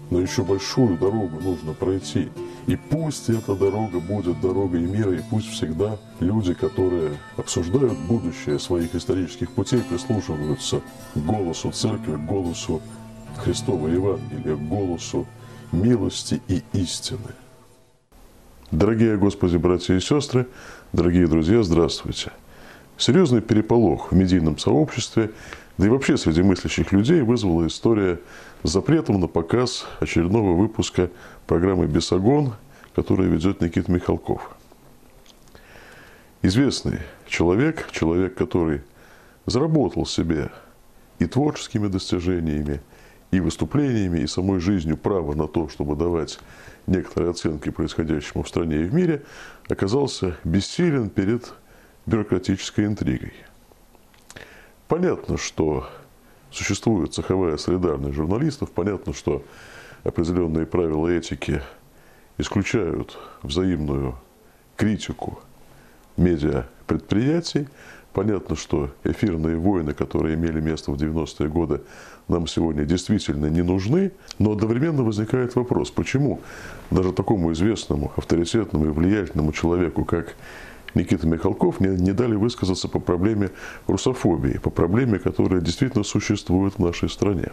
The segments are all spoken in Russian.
но еще большую дорогу нужно пройти. И пусть эта дорога будет дорогой мира, и пусть всегда люди, которые обсуждают будущее своих исторических путей, прислушиваются к голосу Церкви, к голосу Христова Евангелия, к голосу милости и истины. Дорогие Господи, братья и сестры, дорогие друзья, здравствуйте. Серьезный переполох в медийном сообществе, да и вообще среди мыслящих людей вызвала история с запретом на показ очередного выпуска программы «Бесогон», которую ведет Никита Михалков. Известный человек, который заработал себе и творческими достижениями, и выступлениями, и самой жизнью право на то, чтобы давать некоторые оценки происходящему в стране и в мире, оказался бессилен перед бюрократической интригой. Понятно, что существует цеховая солидарность журналистов, понятно, что определенные правила этики исключают взаимную критику медиапредприятий, понятно, что эфирные войны, которые имели место в 90-е годы, нам сегодня действительно не нужны, но одновременно возникает вопрос, почему даже такому известному, авторитетному и влиятельному человеку, как Никита Михалков, не дали высказаться по проблеме русофобии, по проблеме, которая действительно существует в нашей стране.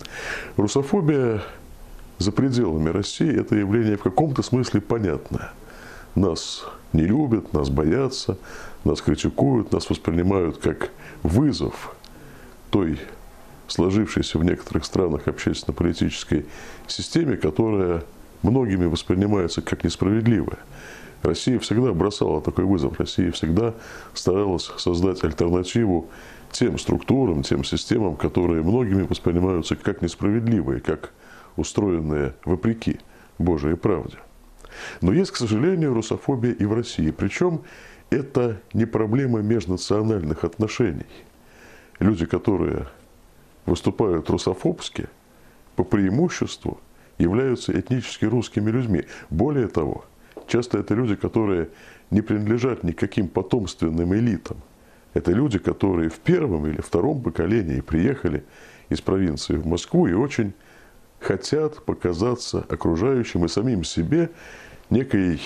Русофобия за пределами России – это явление в каком-то смысле понятное. Нас не любят, нас боятся, нас критикуют, нас воспринимают как вызов той сложившейся в некоторых странах общественно-политической системе, которая многими воспринимается как несправедливая. Россия всегда бросала такой вызов, Россия всегда старалась создать альтернативу тем структурам, тем системам, которые многими воспринимаются как несправедливые, как устроенные вопреки Божьей правде. Но есть, к сожалению, русофобия и в России. Причем это не проблема межнациональных отношений. Люди, которые выступают русофобски, по преимуществу являются этнически русскими людьми. Более того, часто это люди, которые не принадлежат никаким потомственным элитам. Это люди, которые в первом или втором поколении приехали из провинции в Москву и очень хотят показаться окружающим и самим себе некой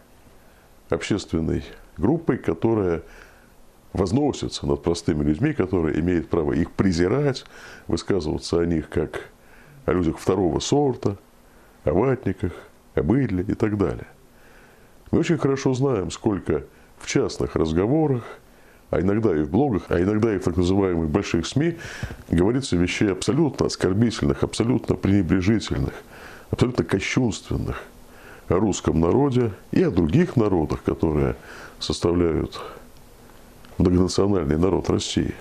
общественной группой, которая возносится над простыми людьми, которые имеют право их презирать, высказываться о них как о людях второго сорта, о ватниках, о быдле и так далее. Мы очень хорошо знаем, сколько в частных разговорах, а иногда и в блогах, а иногда и в так называемых больших СМИ говорится вещей абсолютно оскорбительных, абсолютно пренебрежительных, абсолютно кощунственных о русском народе и о других народах, которые составляют многонациональный народ России.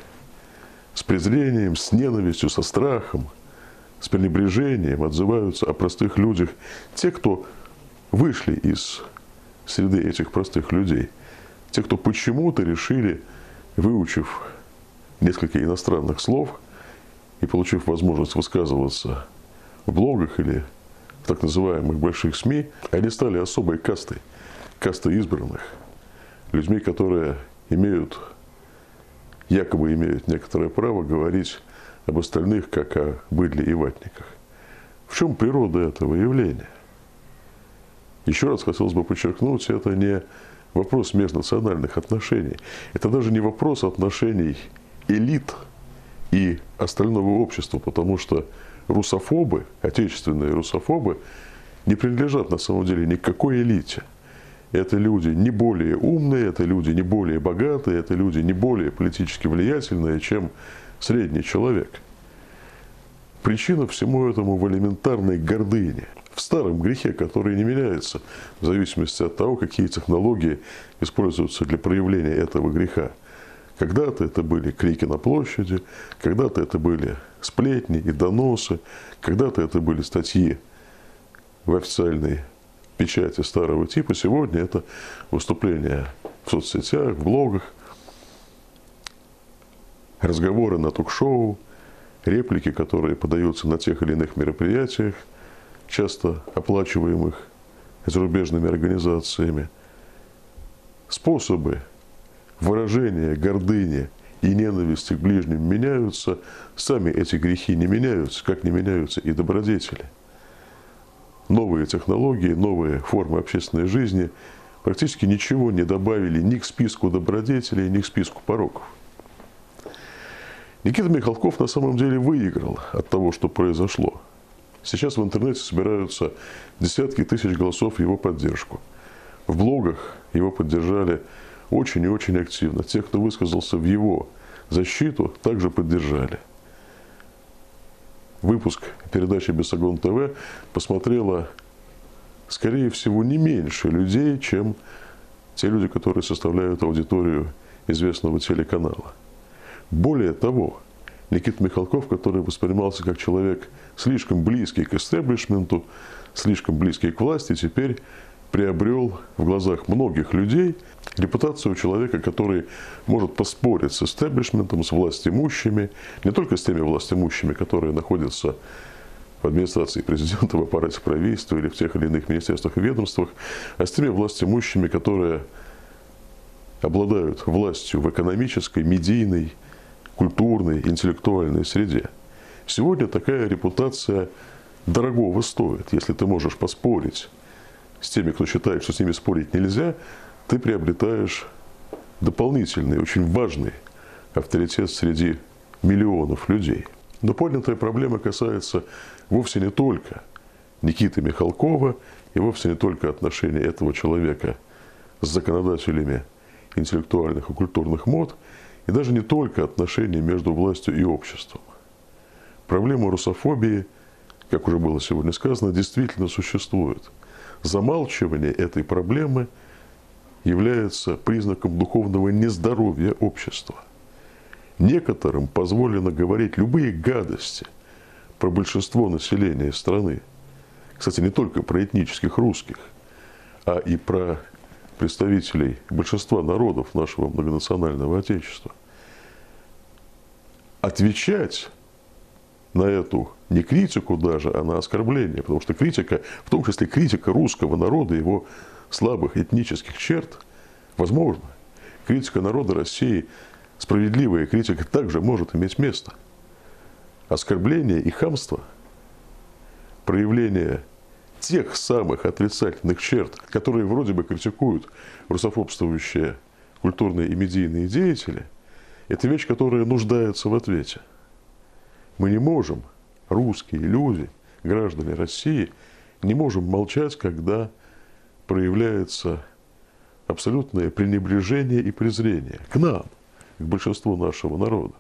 С презрением, с ненавистью, со страхом, с пренебрежением отзываются о простых людях те, кто вышли из среды этих простых людей. Те, кто почему-то решили, выучив несколько иностранных слов и получив возможность высказываться в блогах или в так называемых больших СМИ, они стали особой кастой, кастой избранных, людьми, которые якобы имеют некоторое право говорить об остальных, как о быдле и ватниках. В чем природа этого явления? Еще раз хотелось бы подчеркнуть, это не вопрос межнациональных отношений. Это даже не вопрос отношений элит и остального общества, потому что русофобы, отечественные русофобы, не принадлежат на самом деле ни к какой элите. Это люди не более умные, это люди не более богатые, это люди не более политически влиятельные, чем средний человек. Причина всему этому в элементарной гордыне, в старом грехе, который не меняется в зависимости от того, какие технологии используются для проявления этого греха. Когда-то это были крики на площади, когда-то это были сплетни и доносы, когда-то это были статьи в официальной печати старого типа. Сегодня это выступления в соцсетях, в блогах, разговоры на ток-шоу, реплики, которые подаются на тех или иных мероприятиях, часто оплачиваемых зарубежными организациями. Способы выражения гордыни и ненависти к ближним меняются, сами эти грехи не меняются, как не меняются и добродетели. новые технологии, новые формы общественной жизни практически ничего не добавили ни к списку добродетелей, ни к списку пороков. Никита Михалков на самом деле выиграл от того, что произошло. Сейчас в интернете собираются десятки тысяч голосов в его поддержку. В блогах его поддержали очень и очень активно. Те, кто высказался в его защиту, также поддержали. Выпуск передачи «Бесогон ТВ» посмотрело, скорее всего, не меньше людей, чем те люди, которые составляют аудиторию известного телеканала. Более того, Никита Михалков, который воспринимался как человек слишком близкий к истеблишменту, слишком близкий к власти, теперь приобрел в глазах многих людей репутацию человека, который может поспорить с истеблишментом, с властимущими, не только с теми властимущими, которые находятся в администрации президента, в аппарате правительства или в тех или иных министерствах и ведомствах, а с теми властимущими, которые обладают властью в экономической, медийной, культурной, интеллектуальной среде. Сегодня такая репутация дорогого стоит. Если ты можешь поспорить с теми, кто считает, что с ними спорить нельзя, ты приобретаешь дополнительный, очень важный авторитет среди миллионов людей. Но поднятая проблема касается вовсе не только Никиты Михалкова и вовсе не только отношений этого человека с законодателями интеллектуальных и культурных мод, и даже не только отношений между властью и обществом. Проблема русофобии, как уже было сегодня сказано, действительно существует. Замалчивание этой проблемы является признаком духовного нездоровья общества. Некоторым позволено говорить любые гадости про большинство населения страны. Кстати, не только про этнических русских, а и про представителей большинства народов нашего многонационального Отечества. Отвечать на эту не критику даже, а на оскорбление, потому что критика, в том числе критика русского народа, его слабых этнических черт, возможно. Критика народа России, справедливая критика, также может иметь место. Оскорбление и хамство, проявление тех самых отрицательных черт, которые вроде бы критикуют русофобствующие культурные и медийные деятели, это вещь, которая нуждается в ответе. Мы не можем, русские люди, граждане России, не можем молчать, когда проявляется абсолютное пренебрежение и презрение к нам, к большинству нашего народа.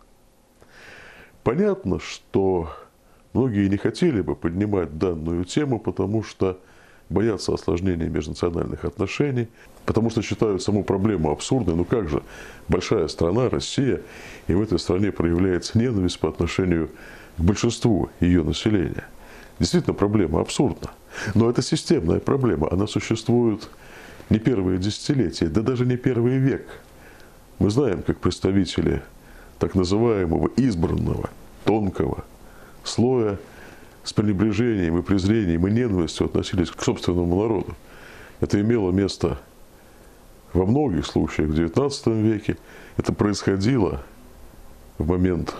Понятно, что многие не хотели бы поднимать данную тему, потому что боятся осложнения межнациональных отношений, потому что считают саму проблему абсурдной. Ну как же, большая страна, Россия, и в этой стране проявляется ненависть по отношению к большинству ее населения. Действительно, проблема абсурдна. Но это системная проблема, она существует не первые десятилетия, да даже не первый век. Мы знаем, как представители так называемого избранного, тонкого слоя с пренебрежением и презрением и ненавистью относились к собственному народу. Это имело место во многих случаях в XIX веке. Это происходило в момент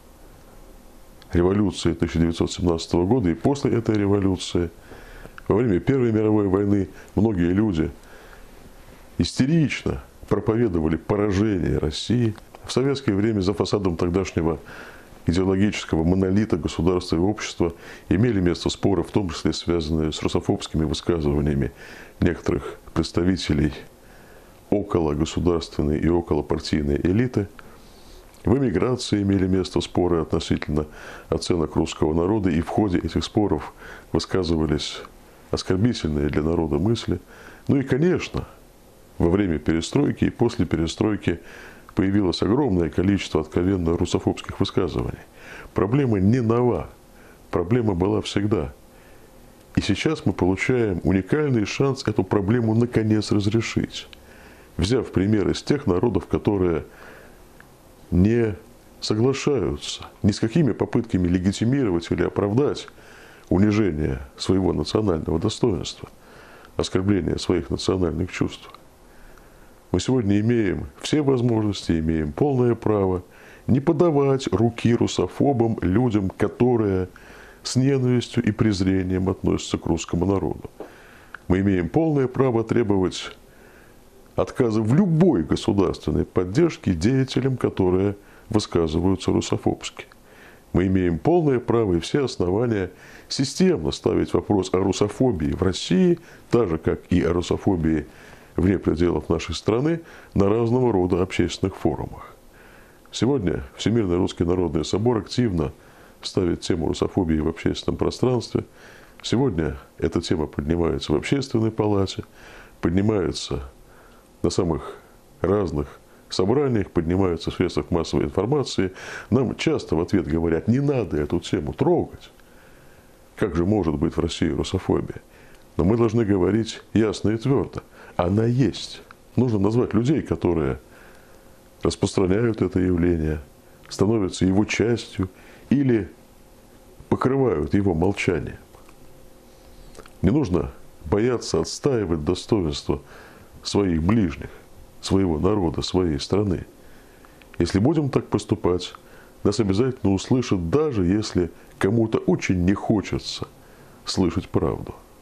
революции 1917 года и после этой революции. Во время Первой мировой войны многие люди истерично проповедовали поражение России. В советское время за фасадом тогдашнего идеологического монолита государства и общества имели место споры, в том числе связанные с русофобскими высказываниями некоторых представителей около государственной и около партийной элиты. В эмиграции имели место споры относительно оценок русского народа, и в ходе этих споров высказывались оскорбительные для народа мысли. Ну и, конечно, во время перестройки и после перестройки появилось огромное количество откровенно русофобских высказываний. Проблема не нова, проблема была всегда. И сейчас мы получаем уникальный шанс эту проблему наконец разрешить, взяв пример из тех народов, которые не соглашаются ни с какими попытками легитимировать или оправдать унижение своего национального достоинства, оскорбление своих национальных чувств. Мы сегодня имеем все возможности, имеем полное право не подавать руки русофобам, людям, которые с ненавистью и презрением относятся к русскому народу. Мы имеем полное право требовать отказа в любой государственной поддержке деятелям, которые высказываются русофобски. Мы имеем полное право и все основания системно ставить вопрос о русофобии в России, так же, как и о русофобии вне пределов нашей страны, на разного рода общественных форумах. Сегодня Всемирный Русский Народный Собор активно ставит тему русофобии в общественном пространстве. Сегодня эта тема поднимается в Общественной палате, поднимается на самых разных собраниях, поднимаются в средствах массовой информации. Нам часто в ответ говорят: не надо эту тему трогать. Как же может быть в России русофобия? Но мы должны говорить ясно и твердо: она есть. Нужно назвать людей, которые распространяют это явление, становятся его частью или покрывают его молчанием. Не нужно бояться отстаивать достоинство своих ближних, своего народа, своей страны. Если будем так поступать, нас обязательно услышат, даже если кому-то очень не хочется слышать правду.